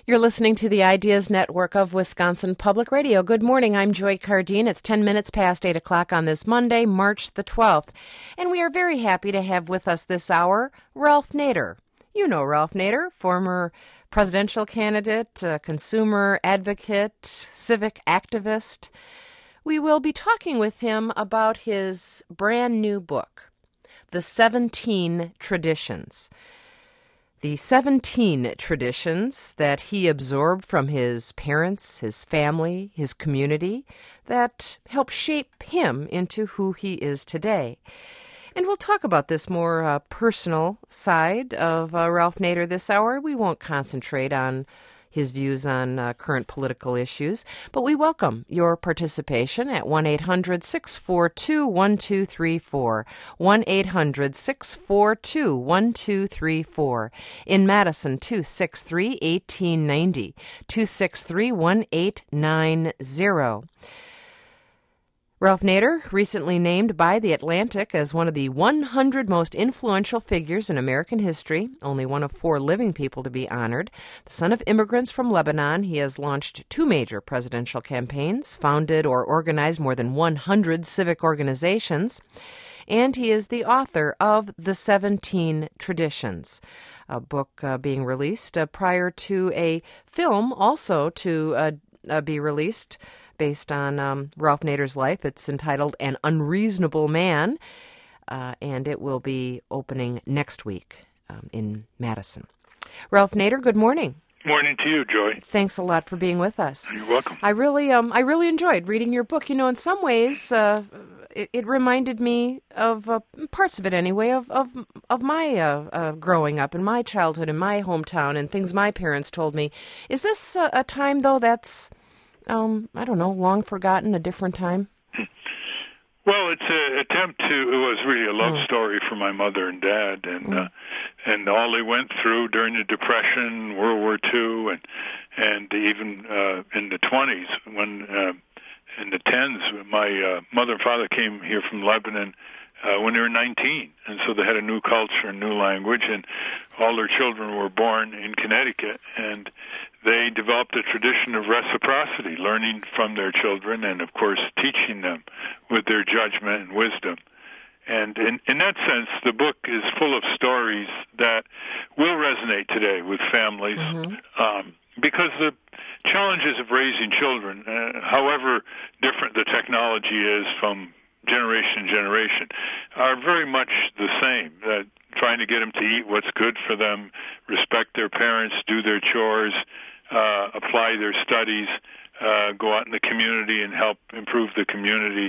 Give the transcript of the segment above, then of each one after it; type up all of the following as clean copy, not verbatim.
You're listening to the Ideas Network of Wisconsin Public Radio. Good morning. I'm Joy Cardine. It's 10 minutes past 8 o'clock on this Monday, March the 12th. And we are very happy to have with us this hour Ralph Nader. You know Ralph Nader, former presidential candidate, consumer advocate, civic activist. We will be talking with him about his brand new book, The 17 Traditions. The 17 traditions that he absorbed from his parents, his family, his community, that helped shape him into who he is today. And we'll talk about this more personal side of Ralph Nader this hour. We won't concentrate on his views on current political issues, but we welcome your participation at 1-800-642-1234, 1-800-642-1234. In Madison, 263-1890, 263-1890. Ralph Nader, recently named by The Atlantic as one of the 100 most influential figures in American history, only one of 4 living people to be honored. The son of immigrants from Lebanon, he has launched 2 major presidential campaigns, founded or organized more than 100 civic organizations, and he is the author of The 17 Traditions, a book being released prior to a film also to be released based on Ralph Nader's life. It's entitled An Unreasonable Man, and it will be opening next week in Madison. Ralph Nader, good morning. Morning to you, Joy. Thanks a lot for being with us. You're welcome. I really enjoyed reading your book. You know, in some ways, it reminded me of parts of it anyway, of my growing up in my childhood in my hometown and things my parents told me. Is this a time, though, that's I don't know, long forgotten, a different time? Well, it's an attempt to, it was really a love story for my mother and dad, and all they went through during the Depression, World War II, and even in the 20s, when in the 10s, my mother and father came here from Lebanon when they were 19, and so they had a new culture, a new language, and all their children were born in Connecticut, and they developed a tradition of reciprocity, learning from their children and, of course, teaching them with their judgment and wisdom. And in that sense, the book is full of stories that will resonate today with families, because the challenges of raising children, however different the technology is from generation to generation, are very much the same. Trying to get them to eat what's good for them, respect their parents, do their chores, apply their studies, go out in the community and help improve the community,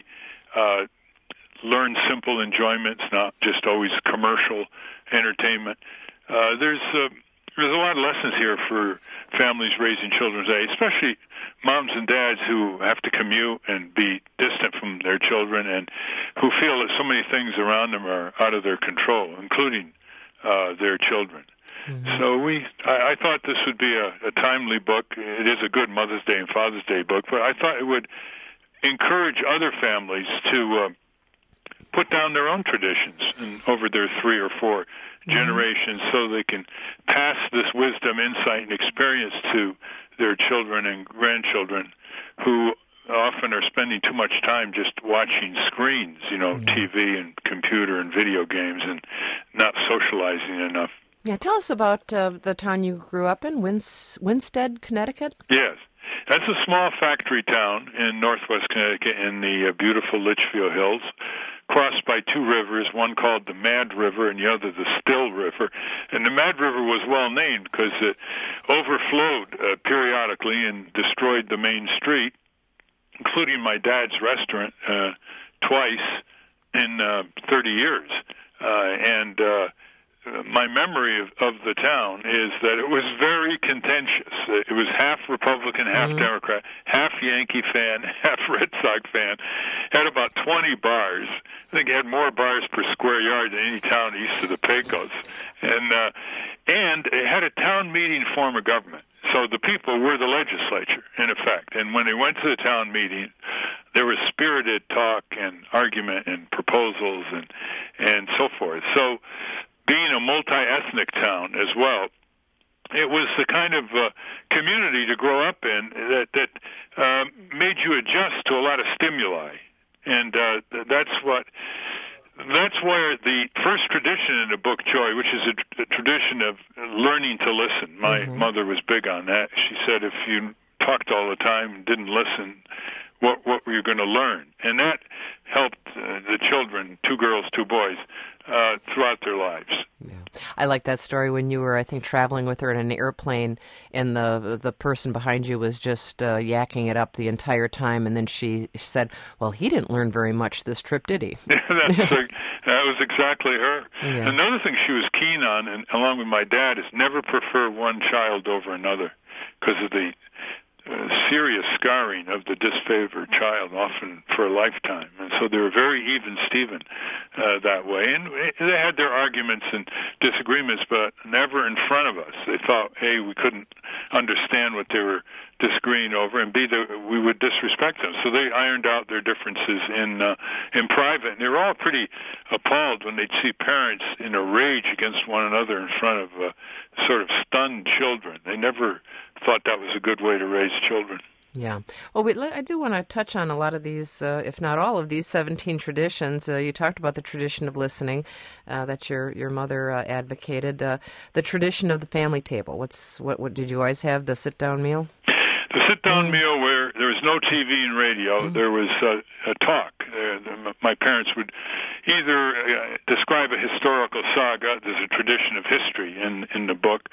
learn simple enjoyments, not just always commercial entertainment. There's a lot of lessons here for families raising children today, especially moms and dads who have to commute and be distant from their children and who feel that so many things around them are out of their control, including their children. So I thought this would be a timely book. It is a good Mother's Day and Father's Day book, but I thought it would encourage other families to put down their own traditions over their 3 or 4 generations so they can pass this wisdom, insight, and experience to their children and grandchildren who often are spending too much time just watching screens, TV and computer and video games, and not socializing enough. Yeah, tell us about the town you grew up in, Winsted, Connecticut. Yes. That's a small factory town in northwest Connecticut in the beautiful Litchfield Hills, crossed by 2 rivers, one called the Mad River and the other the Still River. And the Mad River was well named because it overflowed periodically and destroyed the main street, including my dad's restaurant, twice in 30 years. My memory of the town is that it was very contentious. It was half Republican, half Democrat, half Yankee fan, half Red Sox fan. Had about 20 bars. I think it had more bars per square yard than any town east of the Pecos. And it had a town meeting form of government. So the people were the legislature, in effect. And when they went to the town meeting, there was spirited talk and argument and proposals and so forth. So being a multi-ethnic town as well, it was the kind of community to grow up in that made you adjust to a lot of stimuli, and that's where the first tradition in the book, Joy, which is a tradition of learning to listen. My mother was big on that. She said if you talked all the time and didn't listen, what were you going to learn? And that helped the children, 2 girls, 2 boys, throughout their lives. Yeah. I like that story when you were, I think, traveling with her in an airplane, and the person behind you was just yakking it up the entire time, and then she said, well, he didn't learn very much this trip, did he? That was exactly her. Yeah. Another thing she was keen on, and along with my dad, is never prefer one child over another because of the serious scarring of the disfavored child, often for a lifetime. And so they were very even-steven that way. And they had their arguments and disagreements, but never in front of us. They thought, A, we couldn't understand what they were disagreeing over, and B, that we would disrespect them. So they ironed out their differences in private. And they were all pretty appalled when they'd see parents in a rage against one another in front of sort of stunned children. They never thought that was a good way to raise children. Yeah. Well, I do want to touch on a lot of these, if not all of these 17 traditions. You talked about the tradition of listening that your mother advocated. The tradition of the family table. What did you always have, the sit-down meal? The sit-down meal where there was no TV and radio. There was a talk. My parents would either describe a historical saga. There's a tradition of history in the book.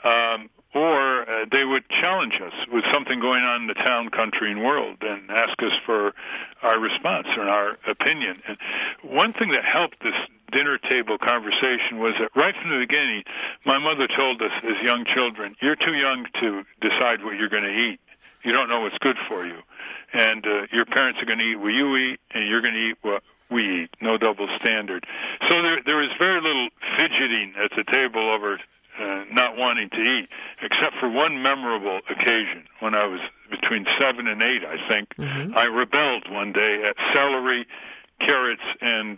Or they would challenge us with something going on in the town, country, and world and ask us for our response or our opinion. And one thing that helped this dinner table conversation was that right from the beginning, my mother told us as young children, you're too young to decide what you're going to eat. You don't know what's good for you. And your parents are going to eat what you eat, and you're going to eat what we eat. No double standard. So there was very little fidgeting at the table over not wanting to eat, except for one memorable occasion when I was between 7 and 8, I think. I rebelled one day at celery, carrots, and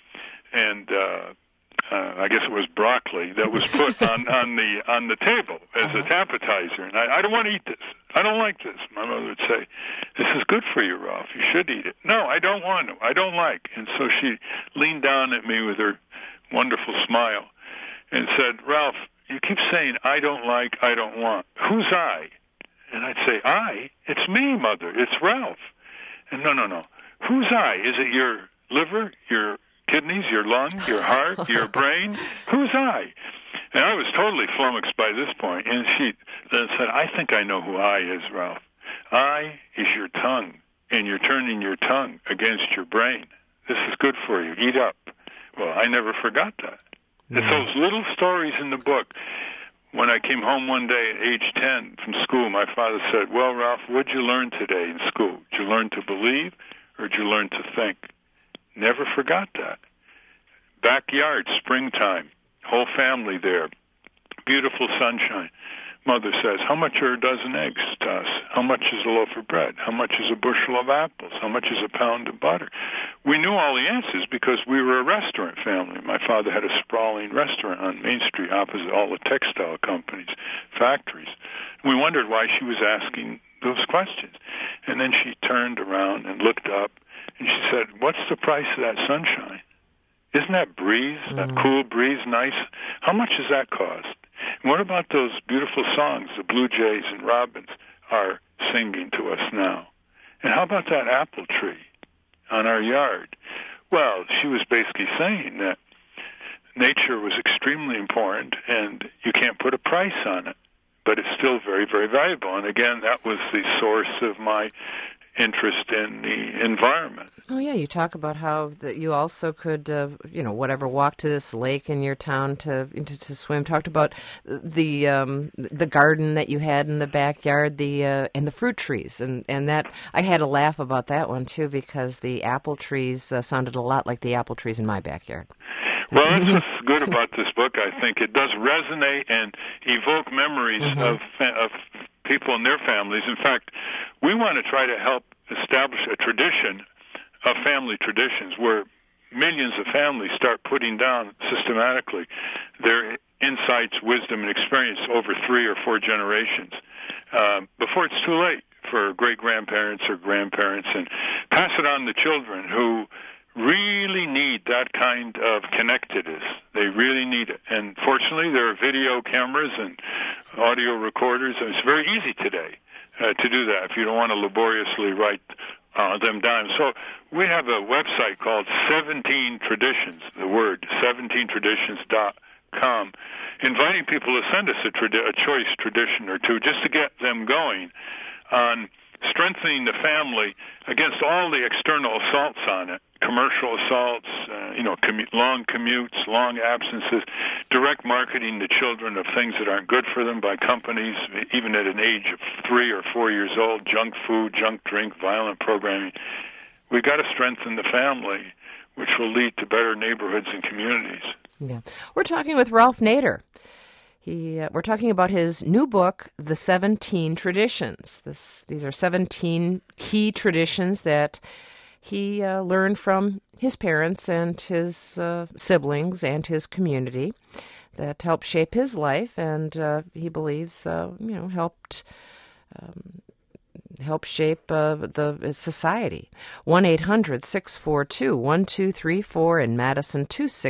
I guess it was broccoli that was put on the table as an appetizer. And I don't want to eat this. I don't like this. My mother would say, this is good for you, Ralph. You should eat it. No, I don't want to. I don't like. And so she leaned down at me with her wonderful smile and said, Ralph, you keep saying, I don't like, I don't want. Who's I? And I'd say, I? It's me, Mother. It's Ralph. And no. Who's I? Is it your liver, your kidneys, your lung, your heart, your brain? Who's I? And I was totally flummoxed by this point. And she then said, I think I know who I is, Ralph. I is your tongue, and you're turning your tongue against your brain. This is good for you. Eat up. Well, I never forgot that. It's those little stories in the book. When I came home one day at age 10 from school, my father said, well, Ralph, what did you learn today in school? Did you learn to believe or did you learn to think? Never forgot that. Backyard, springtime, whole family there, beautiful sunshine. Mother says, how much are a dozen eggs to us? How much is a loaf of bread? How much is a bushel of apples? How much is a pound of butter? We knew all the answers because we were a restaurant family. My father had a sprawling restaurant on Main Street opposite all the textile companies, factories. We wondered why she was asking those questions. And then she turned around and looked up, and she said, what's the price of that sunshine? Isn't that breeze, that cool breeze nice? How much does that cost? And what about those beautiful songs the blue jays and robins are singing to us now? And how about that apple tree on our yard? Well, she was basically saying that nature was extremely important and you can't put a price on it, but it's still very, very valuable. And again, that was the source of my interest in the environment. Oh, yeah, you talk about how that you also could, walk to this lake in your town to swim. Talked about the garden that you had in the backyard, and the fruit trees, and that I had a laugh about that one too because the apple trees sounded a lot like the apple trees in my backyard. Well, that's what's good about this book. I think it does resonate and evoke memories of people and their families. In fact, we want to try to help establish a tradition of family traditions where millions of families start putting down systematically their insights, wisdom, and experience over 3 or 4 generations before it's too late for great-grandparents or grandparents, and pass it on to children who really need that kind of connectedness. They really need it. And fortunately, there are video cameras and audio recorders, and it's very easy today to do that if you don't want to laboriously write them down. So we have a website called 17 Traditions, the word 17traditions.com, inviting people to send us a choice tradition or two just to get them going on strengthening the family against all the external assaults on it, commercial assaults, long commutes, long absences, direct marketing to children of things that aren't good for them by companies, even at an age of 3 or 4 years old, junk food, junk drink, violent programming. We've got to strengthen the family, which will lead to better neighborhoods and communities. Yeah. We're talking with Ralph Nader. We're talking about his new book, The 17 Traditions. These are 17 key traditions that he learned from his parents and his siblings and his community that helped shape his life, and he believes help shape the society. 1-800-642-1234 in Madison,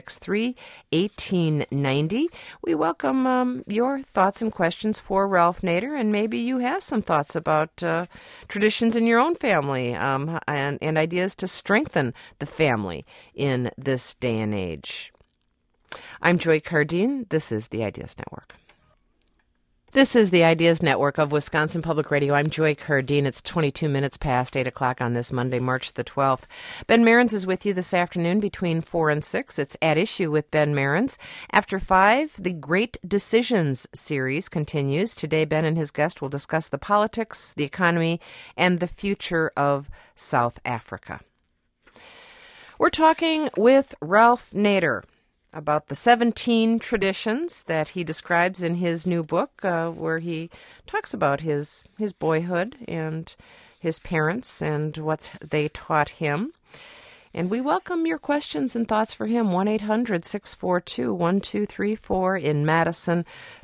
263-1890. We welcome your thoughts and questions for Ralph Nader, and maybe you have some thoughts about traditions in your own family and ideas to strengthen the family in this day and age. I'm Joy Cardine. This is the Ideas Network. This is the Ideas Network of Wisconsin Public Radio. I'm Joy Cardine. It's 22 minutes past 8 o'clock on this Monday, March the 12th. Ben Mehrens is with you this afternoon between 4 and 6. It's At Issue with Ben Mehrens. After 5, the Great Decisions series continues. Today, Ben and his guest will discuss the politics, the economy, and the future of South Africa. We're talking with Ralph Nader about the 17 traditions that he describes in his new book, where he talks about his boyhood and his parents and what they taught him. And we welcome your questions and thoughts for him. 1-800-642-1234 in Madison,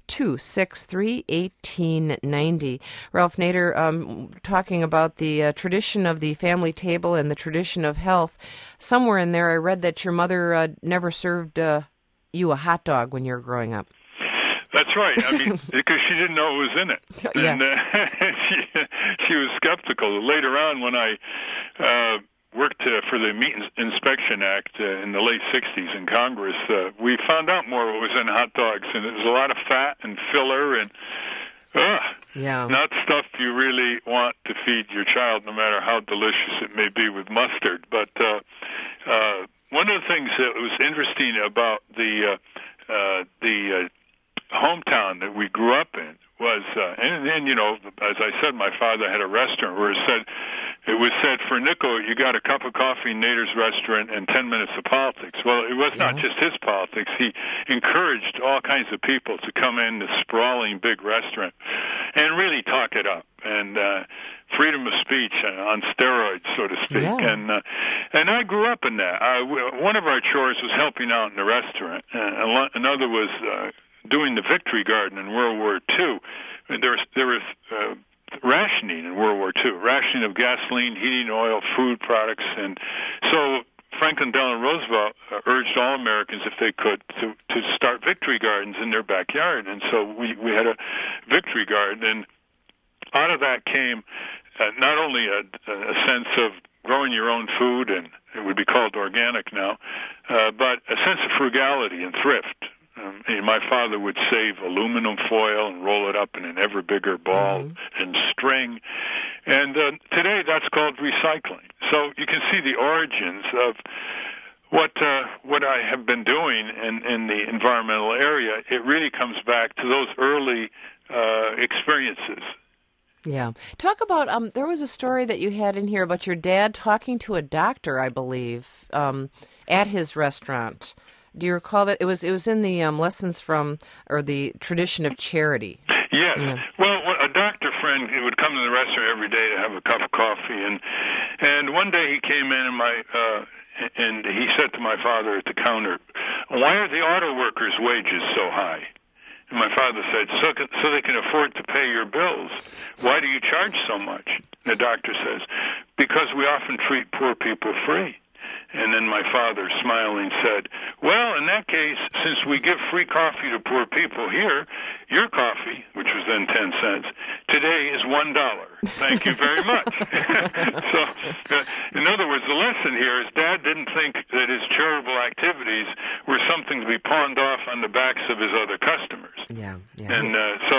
263-1890. Ralph Nader, talking about the tradition of the family table and the tradition of health. Somewhere in there I read that your mother never served you a hot dog when you were growing up. That's right. I mean, because she didn't know what was in it. Yeah. And she was skeptical. Later on, when I worked for the Meat Inspection Act in the late 60s in Congress, we found out more what was in hot dogs, and it was a lot of fat and filler and not stuff you really want to feed your child, no matter how delicious it may be with mustard. But one of the things that was interesting about the hometown that we grew up in was, and as I said, my father had a restaurant where it was said, for a nickel, you got a cup of coffee in Nader's restaurant and 10 minutes of politics. Well, it was not just his politics. He encouraged all kinds of people to come in this sprawling big restaurant and really talk it up. And freedom of speech on steroids, so to speak. Yeah. And I grew up in that. One of our chores was helping out in the restaurant. Another was doing the Victory Garden in World War II. There was rationing in World War II, rationing of gasoline, heating oil, food products. And so Franklin Delano Roosevelt urged all Americans, if they could, to start Victory Gardens in their backyard. And so we had a Victory Garden, and out of that came not only a sense of growing your own food, and it would be called organic now, but a sense of frugality and thrift. My father would save aluminum foil and roll it up in an ever bigger ball and string. And today that's called recycling. So you can see the origins of what I have been doing in the environmental area. It really comes back to those early experiences. Yeah. Talk about, there was a story that you had in here about your dad talking to a doctor, I believe, at his restaurant. Do you recall that? It was in the lessons from, or the tradition of charity. Yes. Yeah. Well, a doctor friend would come to the restaurant every day to have a cup of coffee, and one day he came in and he said to my father at the counter, "Why are the auto workers' wages so high?" And my father said, so they can afford to pay your bills. Why do you charge so much? The doctor says, because we often treat poor people free. And then my father, smiling, said, well, in that case, since we give free coffee to poor people here, your coffee, which was then 10 cents, today is $1. Thank you very much. So, in other words, the lesson here is Dad didn't think that his charitable activities were something to be pawned off on the backs of his other customers. Yeah. And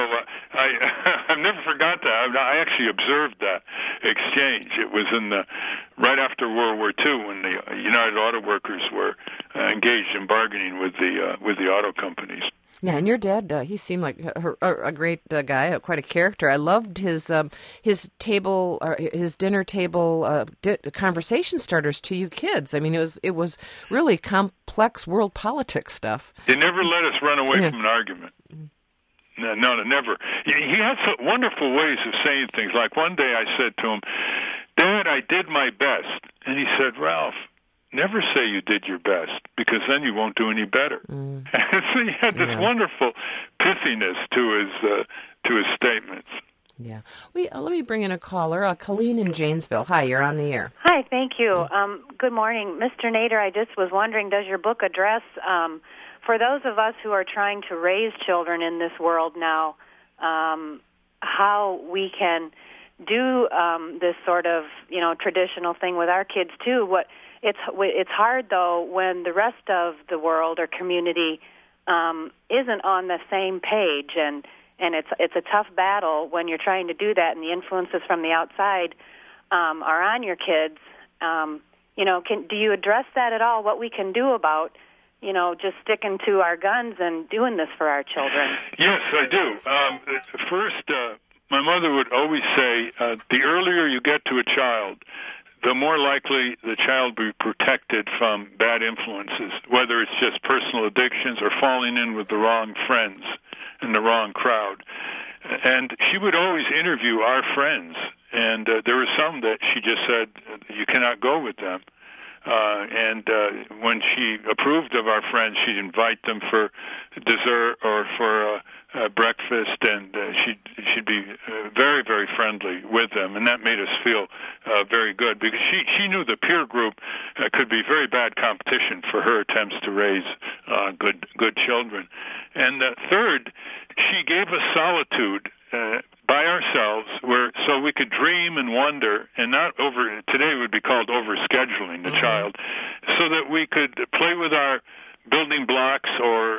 I've never forgot that. I actually observed that exchange. It was right after World War II when the United Auto Workers were engaged in bargaining with the auto companies. Yeah, and your dad, he seemed like a great guy, quite a character. I loved his table, his dinner table conversation starters to you kids. I mean, it was really complex world politics stuff. He never let us run away from an argument. No, never. He had some wonderful ways of saying things. Like one day I said to him, Dad, I did my best. And he said, Ralph, never say you did your best, because then you won't do any better. And so he had this wonderful pithiness to his statements. Yeah. Let me bring in a caller, Colleen in Janesville. Hi, you're on the air. Hi, thank you. Good morning. Mr. Nader, I just was wondering, does your book address, for those of us who are trying to raise children in this world now, how we can do this sort of, traditional thing with our kids too? It's hard, though, when the rest of the world or community isn't on the same page, and it's a tough battle when you're trying to do that, and the influences from the outside are on your kids. Do you address that at all? What we can do about, just sticking to our guns and doing this for our children? Yes, I do. First, my mother would always say, the earlier you get to a child, the more likely the child will be protected from bad influences, whether it's just personal addictions or falling in with the wrong friends and the wrong crowd. And she would always interview our friends, and there were some that she just said, you cannot go with them. And when she approved of our friends, she'd invite them for dessert or for breakfast, and she'd be very, very friendly with them, and that made us feel very good, because she knew the peer group could be very bad competition for her attempts to raise good children. And third, she gave us solitude by ourselves, so we could dream and wonder, and today would be called overscheduling the child, so that we could play with our building blocks or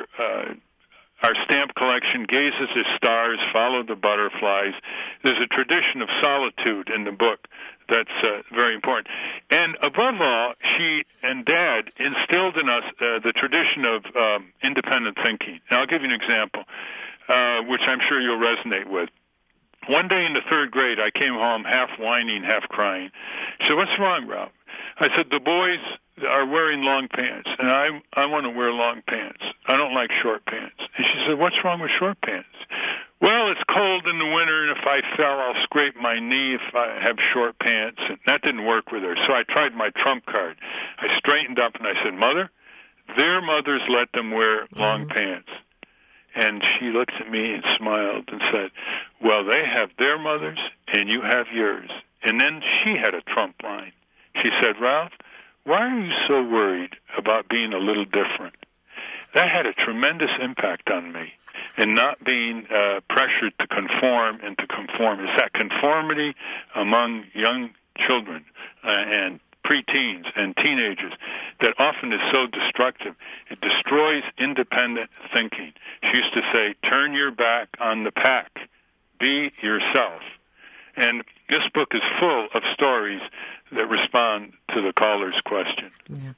our stamp collection, gaze at the stars, follow the butterflies. There's a tradition of solitude in the book that's very important. And above all, she and Dad instilled in us the tradition of independent thinking. And I'll give you an example, which I'm sure you'll resonate with. One day in the third grade, I came home half whining, half crying. She said, what's wrong, Ralph? I said, the boys are wearing long pants, and I want to wear long pants. I don't like short pants. And she said, what's wrong with short pants? Well, it's cold in the winter, and if I fell, I'll scrape my knee if I have short pants. And that didn't work with her, so I tried my trump card. I straightened up, and I said, Mother, their mothers let them wear long pants. And she looked at me and smiled and said, well, they have their mothers and you have yours. And then she had a trump line. She said, Ralph, why are you so worried about being a little different? That had a tremendous impact on me, and not being pressured to conform and to conform. It's that conformity among young children and preteens and teenagers that often is so destructive. It destroys independent thinking. She used to say, turn your back on the pack. Be yourself. And this book is full of stories that respond to the caller's question. Yeah.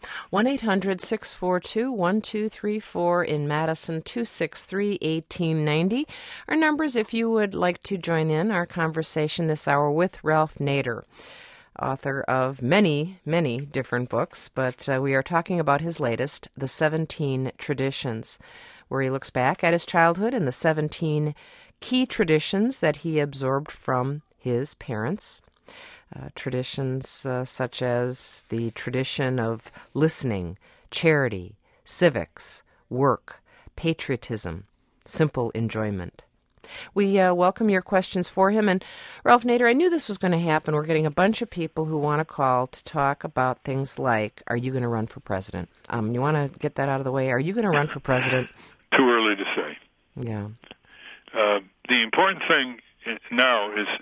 1-800-642-1234 in Madison, 263-1890. Our numbers if you would like to join in our conversation this hour with Ralph Nader, author of many, many different books, but we are talking about his latest, The 17 Traditions, where he looks back at his childhood and the 17 key traditions that he absorbed from his parents. Traditions such as the tradition of listening, charity, civics, work, patriotism, simple enjoyment. We welcome your questions for him. And Ralph Nader, I knew this was going to happen. We're getting a bunch of people who want to call to talk about things like, are you going to run for president? You want to get that out of the way? Are you going to run for president? Too early to say. Yeah. The important thing now is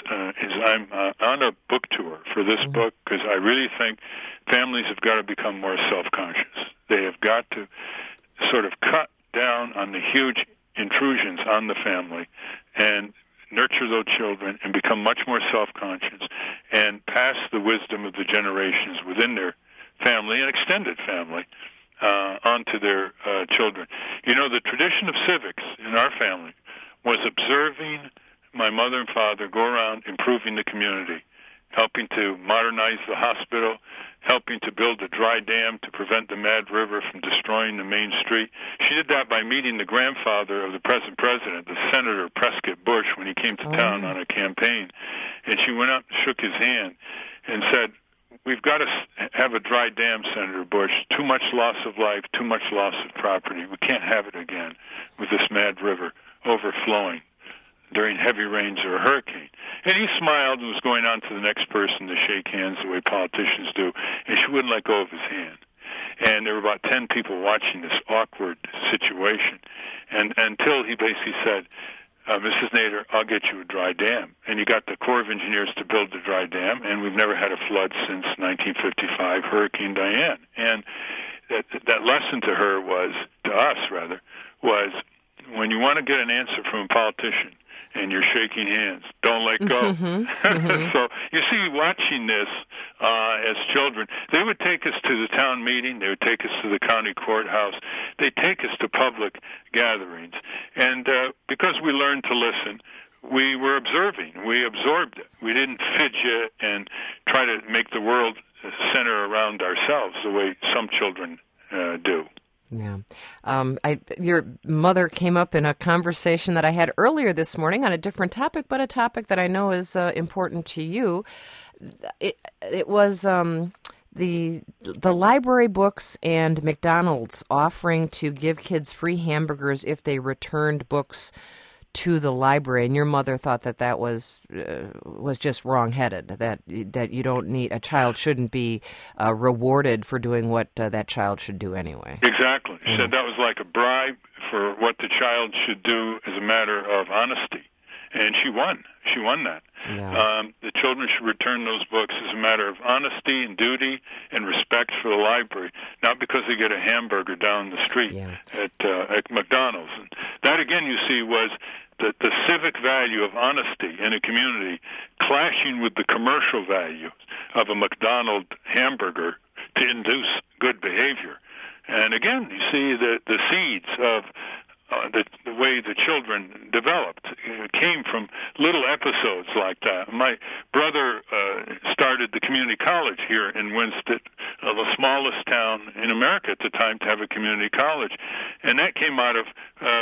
I'm on a book tour for this book because I really think families have got to become more self-conscious. They have got to sort of cut down on the huge intrusions on the family and nurture those children and become much more self-conscious and pass the wisdom of the generations within their family and extended family onto their children. You know, the tradition of civics in our family was observing my mother and father go around improving the community, helping to modernize the hospital, helping to build a dry dam to prevent the Mad River from destroying the main street. She did that by meeting the grandfather of the present president, the Senator Prescott Bush, when he came to town on a campaign. And she went up and shook his hand and said, we've got to have a dry dam, Senator Bush. Too much loss of life, too much loss of property. We can't have it again with this Mad River overflowing during heavy rains or a hurricane. And he smiled and was going on to the next person to shake hands the way politicians do, and she wouldn't let go of his hand. And there were about 10 people watching this awkward situation, and until he basically said, Mrs. Nader, I'll get you a dry dam. And he got the Corps of Engineers to build the dry dam, and we've never had a flood since 1955, Hurricane Diane. And that lesson to her was, to us rather, was when you want to get an answer from a politician, and you're shaking hands, don't let go. So you see, watching this as children, they would take us to the town meeting, they would take us to the county courthouse, they'd take us to public gatherings. And because we learned to listen, we were observing. We absorbed it. We didn't fidget and try to make the world center around ourselves the way some children do. Yeah. Your mother came up in a conversation that I had earlier this morning on a different topic, but a topic that I know is important to you. It was the library books and McDonald's offering to give kids free hamburgers if they returned books to the library, and your mother thought that was just wrong-headed, that you don't need, a child shouldn't be rewarded for doing what that child should do anyway. Exactly. She said that was like a bribe for what the child should do as a matter of honesty, and she won. She won that. Yeah. The children should return those books as a matter of honesty and duty and respect for the library, not because they get a hamburger down the street at McDonald's. And that, again, you see, was the civic value of honesty in a community clashing with the commercial value of a McDonald's hamburger to induce good behavior. And again, you see the seeds of the way the children developed. It came from little episodes like that. My brother started the community college here in Winston, the smallest town in America at the time to have a community college. And that came out of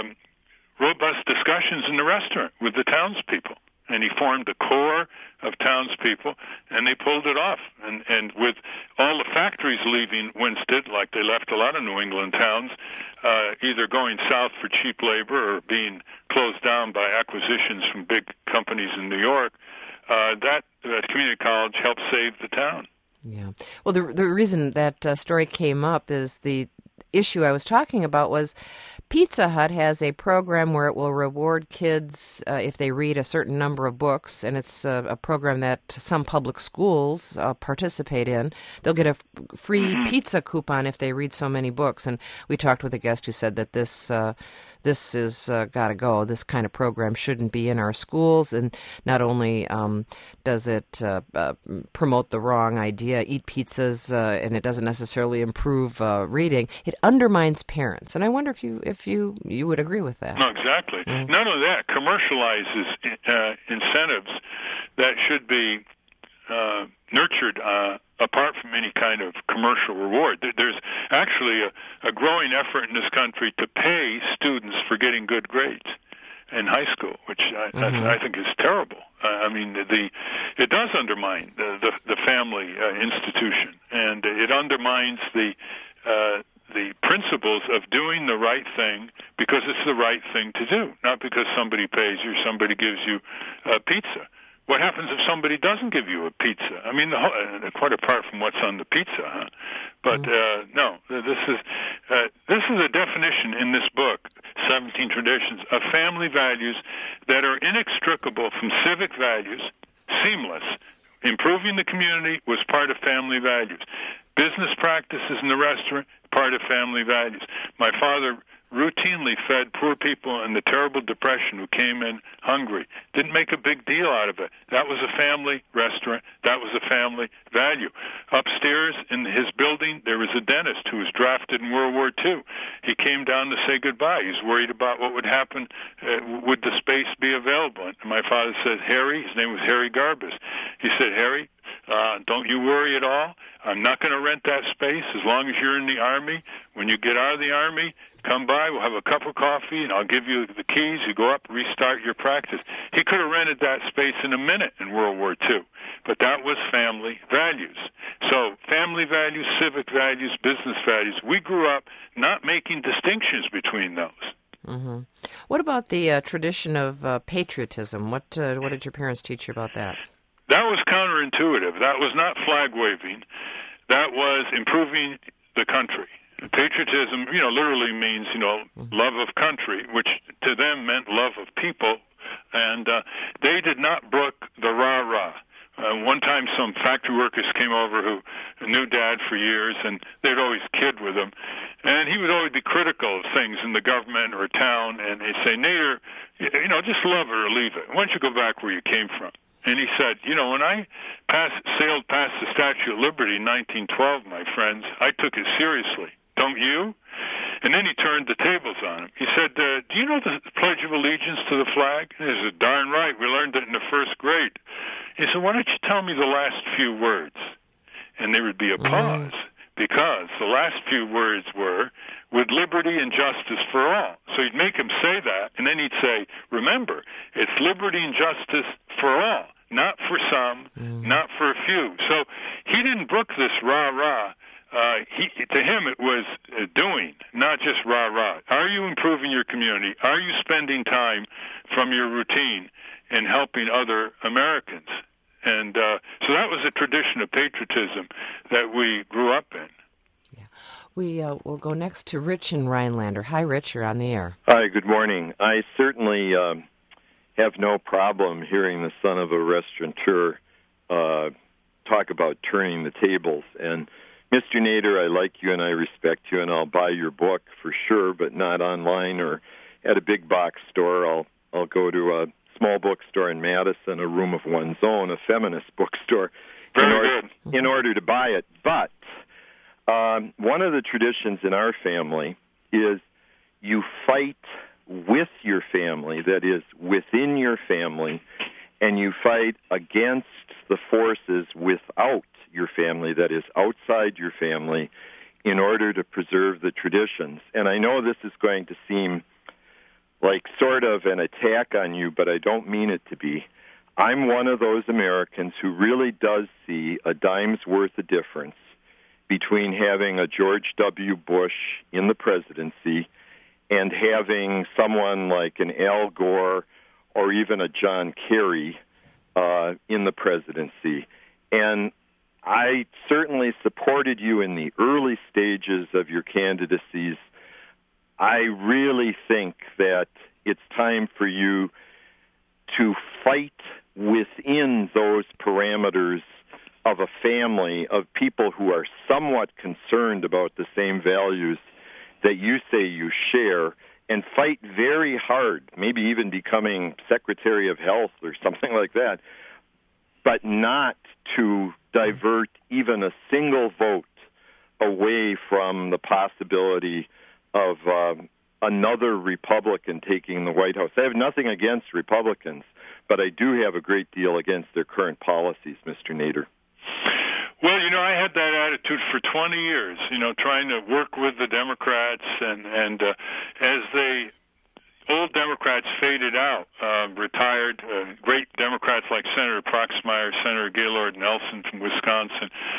robust discussions in the restaurant with the townspeople. And he formed a core of townspeople, and they pulled it off. And with all the factories leaving Winston, like they left a lot of New England towns, either going south for cheap labor or being closed down by acquisitions from big companies in New York, that community college helped save the town. Yeah. Well, the reason that story came up is the issue I was talking about was Pizza Hut has a program where it will reward kids if they read a certain number of books, and it's a program that some public schools participate in. They'll get a free pizza coupon if they read so many books, and we talked with a guest who said that this is got to go. This kind of program shouldn't be in our schools, and not only does it promote the wrong idea, eat pizzas, and it doesn't necessarily improve reading, it undermines parents. And I wonder if you would agree with that. No, exactly. None of that commercializes incentives that should be nurtured apart from any kind of commercial reward. There's actually a growing effort in this country to pay students for getting good grades in high school, which I think is terrible. I mean, it does undermine the family institution, and it undermines the the principles of doing the right thing because it's the right thing to do, not because somebody pays you or somebody gives you a pizza. What happens if somebody doesn't give you a pizza? I mean, quite apart from what's on the pizza, huh? But no, this is a definition in this book, 17 Traditions, of family values that are inextricable from civic values, seamless. Improving the community was part of family values. Business practices in the restaurant, part of family values. My father routinely fed poor people in the terrible depression who came in hungry. Didn't make a big deal out of it. That was a family restaurant. That was a family value. Upstairs in his building, there was a dentist who was drafted in World War II. He came down to say goodbye. He was worried about what would happen. Would the space be available? And my father said, Harry, his name was Harry Garbus. He said, Harry, don't you worry at all. I'm not going to rent that space as long as you're in the Army. When you get out of the Army, come by, we'll have a cup of coffee, and I'll give you the keys. You go up, restart your practice. He could have rented that space in a minute in World War II, but that was family values. So family values, civic values, business values, we grew up not making distinctions between those. Mm-hmm. What about the tradition of patriotism? What did your parents teach you about that? That was counterintuitive. That was not flag waving. That was improving the country. Patriotism, literally means, love of country, which to them meant love of people. And they did not brook the rah-rah. One time some factory workers came over who knew Dad for years, and they'd always kid with him. And he would always be critical of things in the government or town, and they'd say, Nader, just love it or leave it. Why don't you go back where you came from? And he said, when I sailed past the Statue of Liberty in 1912, my friends, I took it seriously. Don't you? And then he turned the tables on him. He said, do you know the Pledge of Allegiance to the flag? And he said, darn right, we learned it in the first grade. He said, why don't you tell me the last few words? And there would be a pause, because the last few words were, with liberty and justice for all. So he'd make him say that, and then he'd say, remember, it's liberty and justice for all, not for some, not for a few. So he didn't brook this rah-rah. To him, it was doing, not just rah-rah. Are you improving your community? Are you spending time from your routine in helping other Americans? And so that was a tradition of patriotism that we grew up in. Yeah. We will go next to Rich in Rhinelander. Hi, Rich. You're on the air. Hi, good morning. I certainly have no problem hearing the son of a restaurateur talk about turning the tables. And Mr. Nader, I like you and I respect you, and I'll buy your book for sure, but not online or at a big box store. I'll go to a small bookstore in Madison, a room of one's own, a feminist bookstore, in order to buy it. But one of the traditions in our family is you fight with your family, that is, within your family, and you fight against the forces without your family, that is, outside your family, in order to preserve the traditions. And I know this is going to seem like sort of an attack on you, but I don't mean it to be. I'm one of those Americans who really does see a dime's worth of difference between having a George W. Bush in the presidency and having someone like an Al Gore or even a John Kerry in the presidency. And I certainly supported you in the early stages of your candidacies. I really think that it's time for you to fight within those parameters of a family of people who are somewhat concerned about the same values that you say you share, and fight very hard, maybe even becoming Secretary of Health or something like that, but not to divert even a single vote away from the possibility of another Republican taking the White House. I have nothing against Republicans, but I do have a great deal against their current policies, Mr. Nader. Well, I had that attitude for 20 years, trying to work with the Democrats, and as old Democrats faded out, retired, great Democrats like Senator Proxmire, Senator Gaylord Nelson from Wisconsin,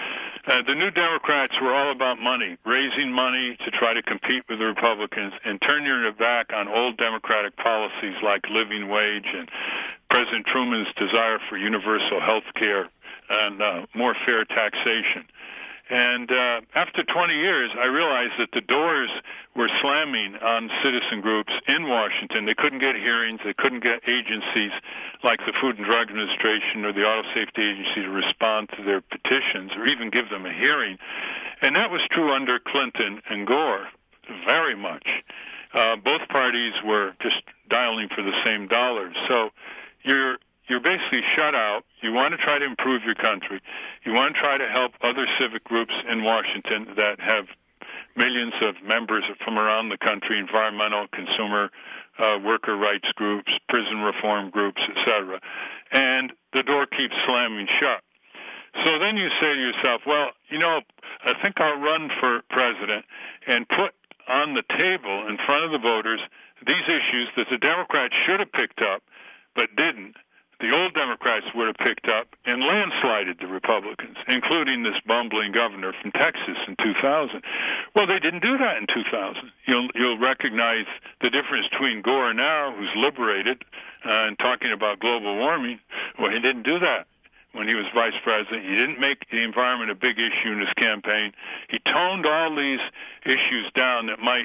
The New Democrats were all about money, raising money to try to compete with the Republicans and turning their back on old Democratic policies like living wage and President Truman's desire for universal health care and more fair taxation. And after 20 years, I realized that the doors were slamming on citizen groups in Washington. They couldn't get hearings. They couldn't get agencies like the Food and Drug Administration or the Auto Safety Agency to respond to their petitions or even give them a hearing. And that was true under Clinton and Gore, very much. Both parties were just dialing for the same dollars. So you're basically shut out. You want to try to improve your country. You want to try to help other civic groups in Washington that have millions of members from around the country, environmental, consumer, worker rights groups, prison reform groups, etc. And the door keeps slamming shut. So then you say to yourself, well, I think I'll run for president and put on the table in front of the voters these issues that the Democrats should have picked up but didn't. The old Democrats would have picked up and landslided the Republicans, including this bumbling governor from Texas in 2000. Well, they didn't do that in 2000. You'll recognize the difference between Gore now, who's liberated, and talking about global warming. Well, he didn't do that when he was vice president. He didn't make the environment a big issue in his campaign. He toned all these issues down that might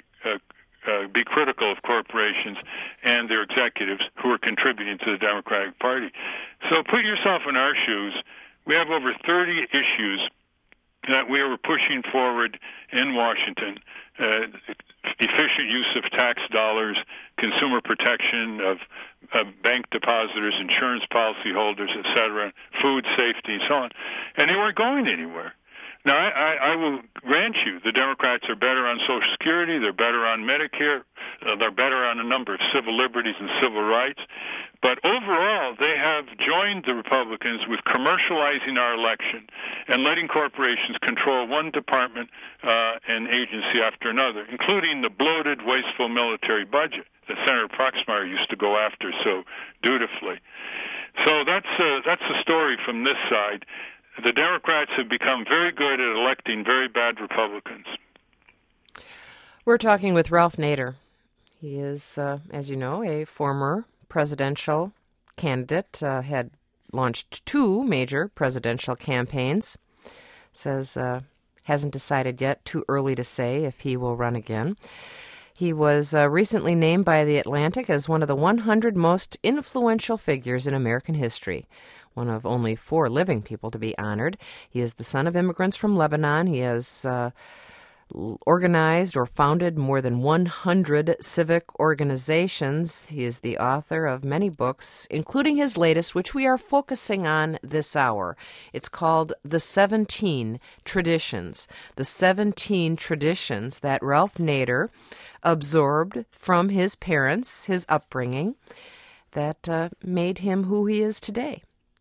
be critical of corporations and their executives who are contributing to the Democratic Party. So put yourself in our shoes. We have over 30 issues that we were pushing forward in Washington. Efficient use of tax dollars, consumer protection of bank depositors, insurance policyholders, etc., food safety, and so on. And they weren't going anywhere. Now, I will grant you the Democrats are better on Social Security, they're better on Medicare, they're better on a number of civil liberties and civil rights, but overall they have joined the Republicans with commercializing our election and letting corporations control one department and agency after another, including the bloated, wasteful military budget that Senator Proxmire used to go after so dutifully. So that's the story from this side. The Democrats have become very good at electing very bad Republicans. We're talking with Ralph Nader. He is, as you know, a former presidential candidate, had launched 2 major presidential campaigns. Says hasn't decided yet, too early to say if he will run again. He was recently named by The Atlantic as one of the 100 most influential figures in American history. One of only 4 living people to be honored. He is the son of immigrants from Lebanon. He has organized or founded more than 100 civic organizations. He is the author of many books, including his latest, which we are focusing on this hour. It's called The 17 Traditions. The 17 traditions that Ralph Nader absorbed from his parents, his upbringing, that made him who he is today.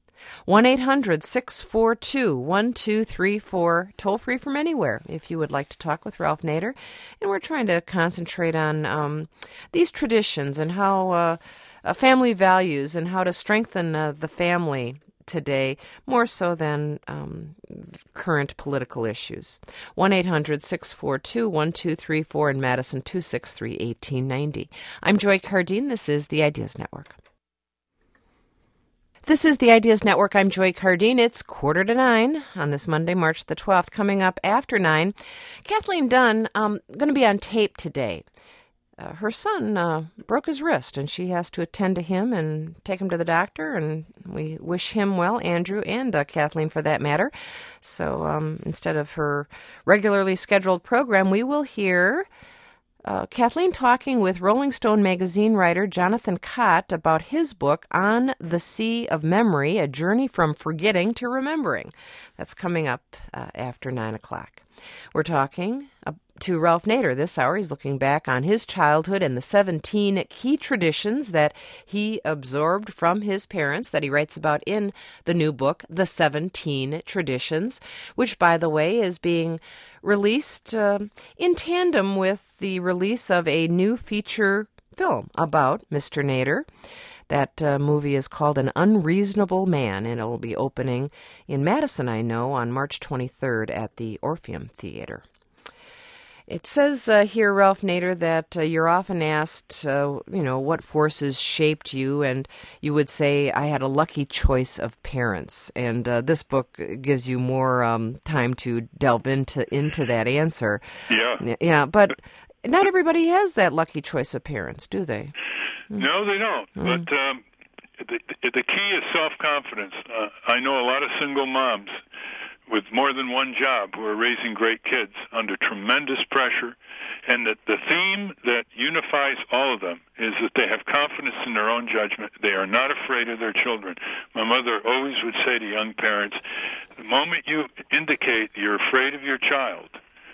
1-800-642-1234, toll-free from anywhere if you would like to talk with Ralph Nader. And we're trying to concentrate on these traditions and how family values and how to strengthen the family today, more so than current political issues. 1-800-642-1234 in Madison, 263-1890. I'm Joy Cardine. This is the Ideas Network. This is the Ideas Network. I'm Joy Cardine. It's 8:45 on this Monday, March the 12th. Coming up after 9, Kathleen Dunn, going to be on tape today. Her son broke his wrist, and she has to attend to him and take him to the doctor, and we wish him well, Andrew and Kathleen for that matter. So instead of her regularly scheduled program, we will hear Kathleen talking with Rolling Stone magazine writer Jonathan Cott about his book, On the Sea of Memory, A Journey from Forgetting to Remembering. That's coming up after 9 o'clock. We're talking to Ralph Nader this hour. He's looking back on his childhood and the 17 key traditions that he absorbed from his parents that he writes about in the new book, The 17 Traditions, which, by the way, is being released in tandem with the release of a new feature film about Mr. Nader. That movie is called An Unreasonable Man, and it'll be opening in Madison, I know, on March 23rd at the Orpheum Theater. It says here, Ralph Nader, that you're often asked, what forces shaped you, and you would say, I had a lucky choice of parents. And this book gives you more time to delve into that answer. Yeah, but not everybody has that lucky choice of parents, do they? No, they don't. But the key is self-confidence. I know a lot of single moms with more than one job who are raising great kids under tremendous pressure, and that the theme that unifies all of them is that they have confidence in their own judgment. They are not afraid of their children. My mother always would say to young parents, the moment you indicate you're afraid of your child,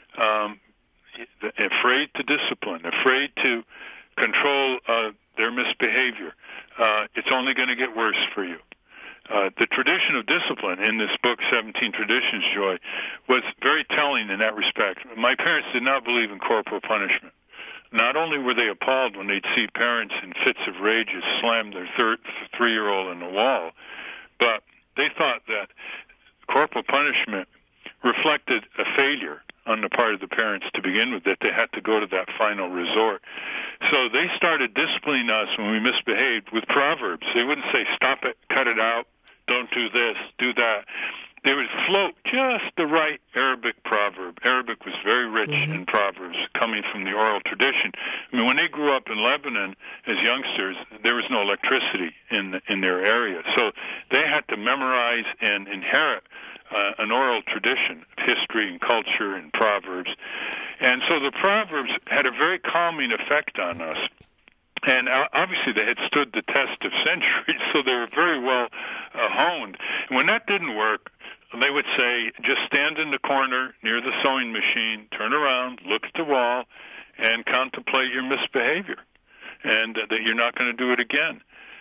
afraid to discipline, afraid to control their misbehavior, it's only going to get worse for you. The tradition of discipline in this book, 17 Traditions, Joy, was very telling in that respect. My parents did not believe in corporal punishment. Not only were they appalled when they'd see parents in fits of rage slam their 3-year-old in the wall, but they thought that corporal punishment reflected a failure on the part of the parents to begin with, that they had to go to that final resort. So they started disciplining us when we misbehaved with proverbs. They wouldn't say, stop it, cut it out, don't do this, do that. They would float just the right Arabic proverb. Arabic was very rich in proverbs coming from the oral tradition. I mean, when they grew up in Lebanon as youngsters, there was no electricity in their area. So they had to memorize and inherit an oral tradition of history and culture and proverbs. And so the proverbs had a very calming effect on us. And obviously they had stood the test of centuries, so they were very well honed. And when that didn't work, they would say, just stand in the corner near the sewing machine, turn around, look at the wall, and contemplate your misbehavior, and that you're not going to do it again.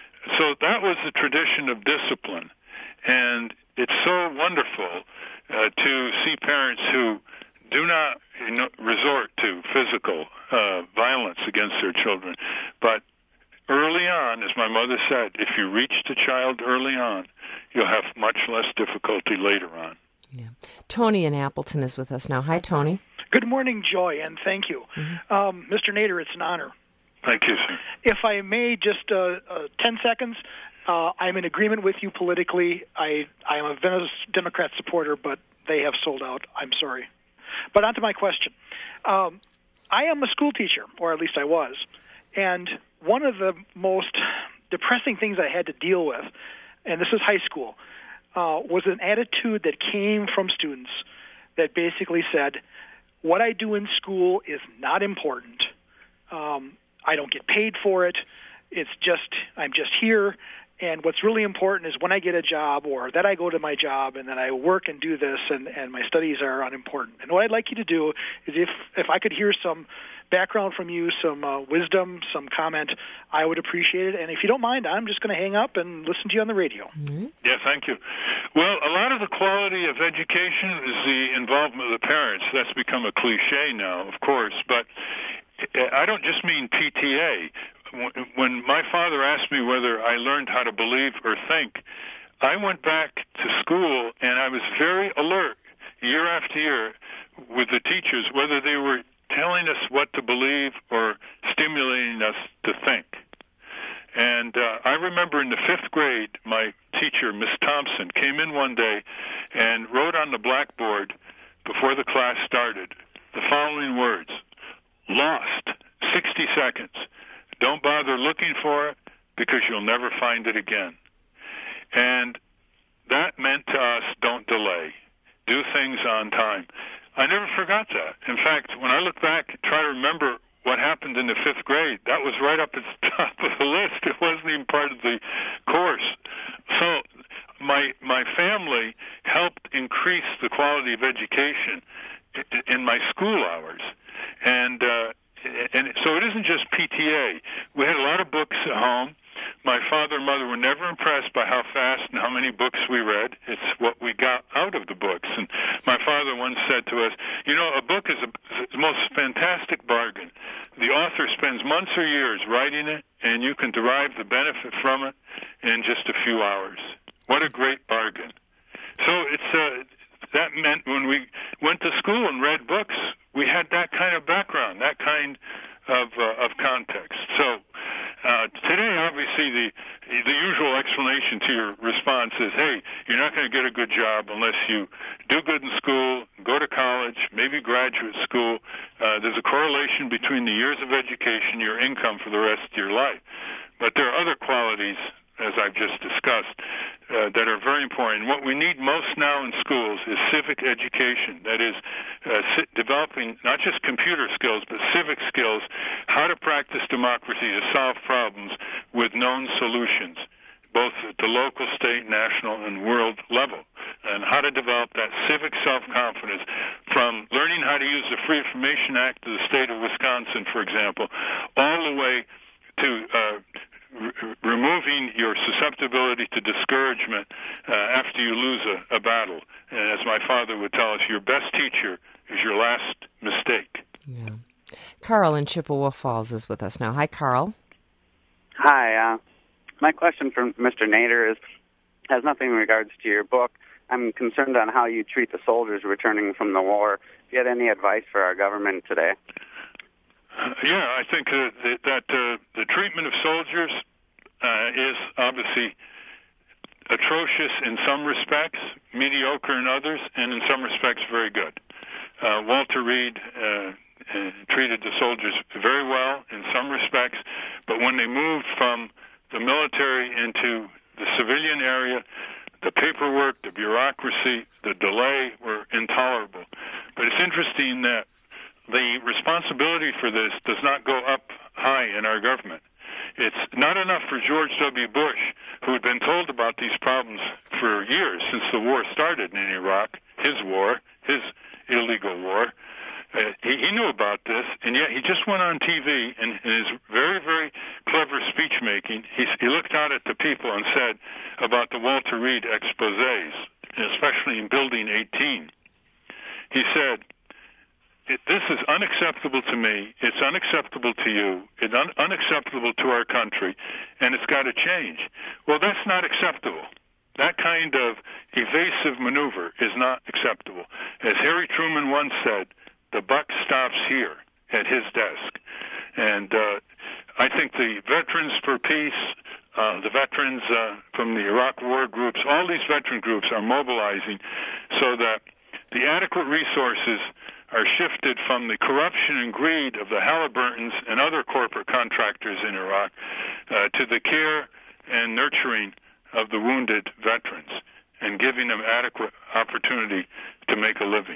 So that was the tradition of discipline. And it's so wonderful to see parents who do not resort to physical violence against their children. But early on, as my mother said, if you reach the child early on, you'll have much less difficulty later on. Yeah. Tony in Appleton is with us now. Hi, Tony. Good morning, Joy, and thank you. Mr. Nader, it's an honor. Thank you, sir. If I may, just 10 seconds. I'm in agreement with you politically. I am a Venice Democrat supporter, but they have sold out. I'm sorry. But on to my question. I am a school teacher, or at least I was, and one of the most depressing things I had to deal with, and this is high school, was an attitude that came from students that basically said, what I do in school is not important. I don't get paid for it. I'm just here. And what's really important is when I get a job or that I go to my job and then I work and do this and my studies are unimportant. And what I'd like you to do is if I could hear some background from you, some wisdom, some comment, I would appreciate it. And if you don't mind, I'm just going to hang up and listen to you on the radio. Mm-hmm. Yeah, thank you. Well, a lot of the quality of education is the involvement of the parents. That's become a cliche now, of course, but I don't just mean PTA. When my father asked me whether I learned how to believe or think, I went back to school and I was very alert year after year with the teachers, whether they were telling us what to believe or stimulating us to think. And I remember in the 5th grade, my teacher, Miss Thompson, came in one day and wrote on the blackboard before the class started the following words: lost, 60 seconds. Don't bother looking for it because you'll never find it again. And that meant to us, don't delay. Do things on time. I never forgot that. In fact, when I look back, try to remember what happened in the 5th grade, that was right up at the top of the list. It wasn't even part of the course. So my family helped increase the quality of education in my school hours. And so it isn't just PTA. We had a lot of books at home. my father and mother were never impressed by how fast and how many books we read. It's what we got out of the books. And my father once said to us, a book is the most fantastic bargain. The author spends months or years writing it, and you can derive the benefit from it in just a few hours. What a great bargain. So that meant when we went to school and read books, we had that kind of background, that kind of context. So today, obviously, the usual explanation to your response is, hey, you're not going to get a good job unless you do good in school, go to college, maybe graduate school. There's a correlation between the years of education, your income for the rest of your life. But there are other qualities, as I've just discussed, that are very important. What we need most now in schools is civic education. That is, developing not just computer skills, but civic skills, how to practice democracy to solve problems with known solutions, both at the local, state, national, and world level, and how to develop that civic self-confidence from learning how to use the Free Information Act of the state of Wisconsin, for example, all the way to removing your susceptibility to discouragement after you lose a battle. And as my father would tell us, your best teacher is your last mistake. Yeah. Carl in Chippewa Falls is with us now. Hi, Carl. Hi. My question for Mr. Nader has nothing in regards to your book. I'm concerned on how you treat the soldiers returning from the war. If you had any advice for our government today? Yeah, I think that the treatment of soldiers is obviously atrocious in some respects, mediocre in others, and in some respects very good. Walter Reed treated the soldiers very well in some respects, but when they moved from the military into the civilian area, the paperwork, the bureaucracy, the delay were intolerable. But it's interesting that the responsibility for this does not go up high in our government. It's not enough for George W. Bush, who had been told about these problems for years since the war started in Iraq, his war, his illegal war. He knew about this, and yet he just went on TV and in his very, very clever speech-making, he looked out at the people and said about the Walter Reed exposés, especially in Building 18. He said, this is unacceptable to me, it's unacceptable to you, it's unacceptable to our country, and it's got to change. Well, that's not acceptable. That kind of evasive maneuver is not acceptable. As Harry Truman once said, the buck stops here at his desk. And I think the Veterans for Peace, the veterans from the Iraq War groups, all these veteran groups are mobilizing so that the adequate resources are shifted from the corruption and greed of the Halliburtons and other corporate contractors in Iraq to the care and nurturing of the wounded veterans and giving them adequate opportunity to make a living.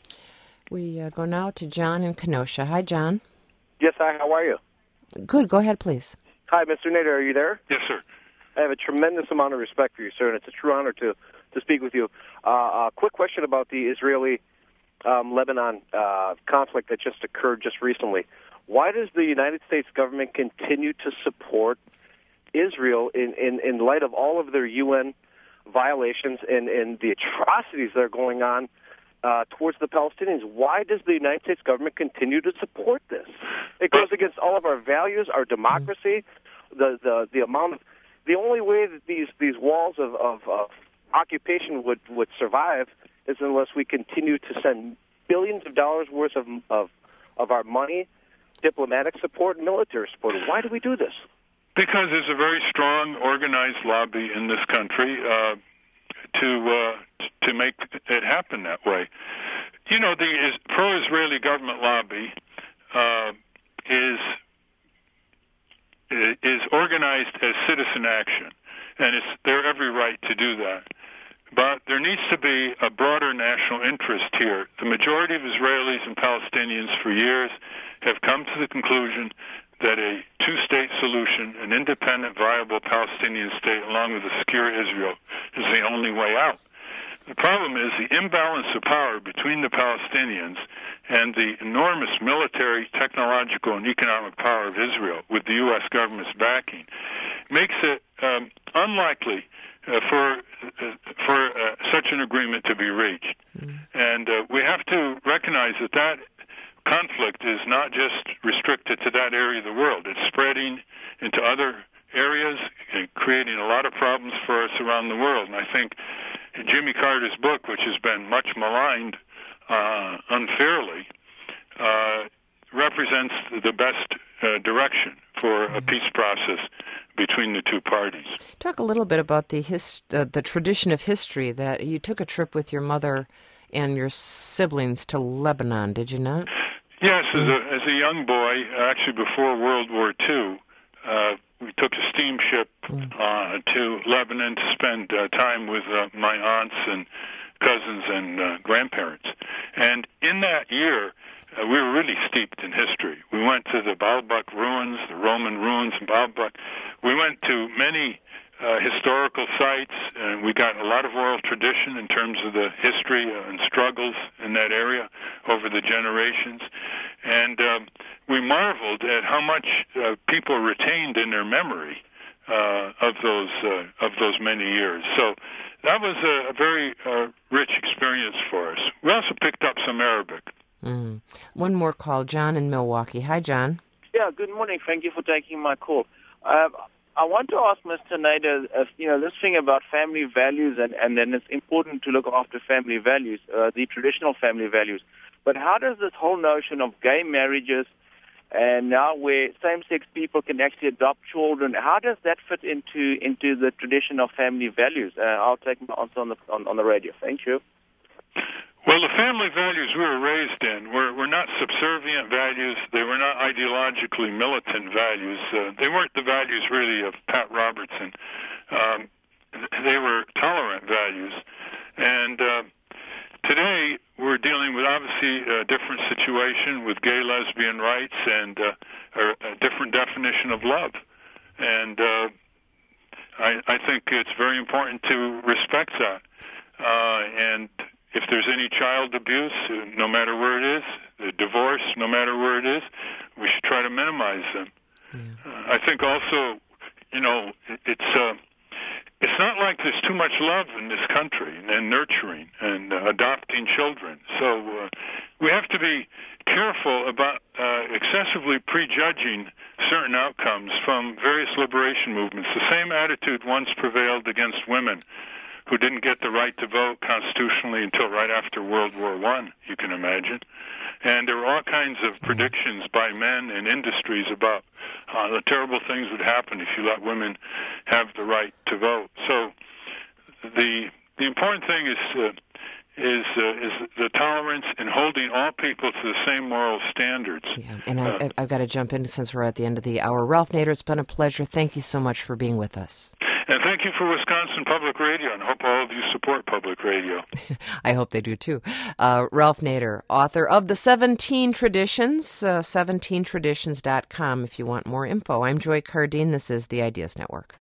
We go now to John in Kenosha. Hi, John. Yes, hi. How are you? Good. Go ahead, please. Hi, Mr. Nader. Are you there? Yes, sir. I have a tremendous amount of respect for you, sir, and it's a true honor to speak with you. A quick question about the Israeli-Lebanon conflict that just occurred just recently. Why does the United States government continue to support Israel in light of all of their UN violations and the atrocities that are going on towards the Palestinians? Why does the United States government continue to support this? It goes against all of our values, our democracy, the amount of... The only way that these walls of occupation would survive is unless we continue to send billions of dollars worth of our money, diplomatic support, and military support. Why do we do this? Because there's a very strong, organized lobby in this country to make it happen that way. You know, the pro-Israeli government lobby is organized as citizen action, and it's their every right to do that. But there needs to be a broader national interest here. The majority of Israelis and Palestinians for years have come to the conclusion that a two-state solution, an independent, viable Palestinian state along with a secure Israel, is the only way out. The problem is the imbalance of power between the Palestinians and the enormous military, technological, and economic power of Israel, with the U.S. government's backing, makes it unlikely for such an agreement to be reached. And we have to recognize that conflict is not just restricted to that area of the world. It's spreading into other areas and creating a lot of problems for us around the world. And I think Jimmy Carter's book, which has been much maligned unfairly, represents the best direction for a peace process between the two parties. Talk a little bit about the tradition of history that you took a trip with your mother and your siblings to Lebanon, did you not? Yes, as a young boy, actually before World War II, we took a steamship to Lebanon to spend time with my aunts and cousins and grandparents. And in that year, we were really steeped in history. We went to the Baalbek ruins, the Roman ruins in Baalbek. We went to many historical sites, and we got a lot of oral tradition in terms of the history and struggles in that area over the generations. And we marveled at how much people retained in their memory of those many years. So that was a very rich experience for us. We also picked up some Arabic. One more call, John in Milwaukee. Hi, John. Yeah, good morning. Thank you for taking my call. I want to ask Mr. Nader, this thing about family values, and then it's important to look after family values, the traditional family values. But how does this whole notion of gay marriages and now where same-sex people can actually adopt children, how does that fit into the tradition of family values? I'll take my answer on the radio. Thank you. Well, the family values we were raised in were not subservient values. They were not ideologically militant values. They weren't the values, really, of Pat Robertson. They were tolerant values. And today, we're dealing with, obviously, a different situation with gay, lesbian rights and a different definition of love. And I think it's very important to respect that. And if there's any child abuse, no matter where it is, divorce, no matter where it is, we should try to minimize them. I think also, it's not like there's too much love in this country and nurturing and adopting children. So we have to be careful about excessively prejudging certain outcomes from various liberation movements. The same attitude once prevailed against women who didn't get the right to vote constitutionally until right after World War I, you can imagine. And there were all kinds of predictions by men and industries about the terrible things would happen if you let women have the right to vote. So the important thing is the tolerance and holding all people to the same moral standards. Yeah, and I've got to jump in since we're at the end of the hour. Ralph Nader, it's been a pleasure. Thank you so much for being with us. And thank you for Wisconsin Public Radio, and I hope all of you support public radio. I hope they do, too. Ralph Nader, author of The 17 Traditions, 17traditions.com if you want more info. I'm Joy Cardine. This is the Ideas Network.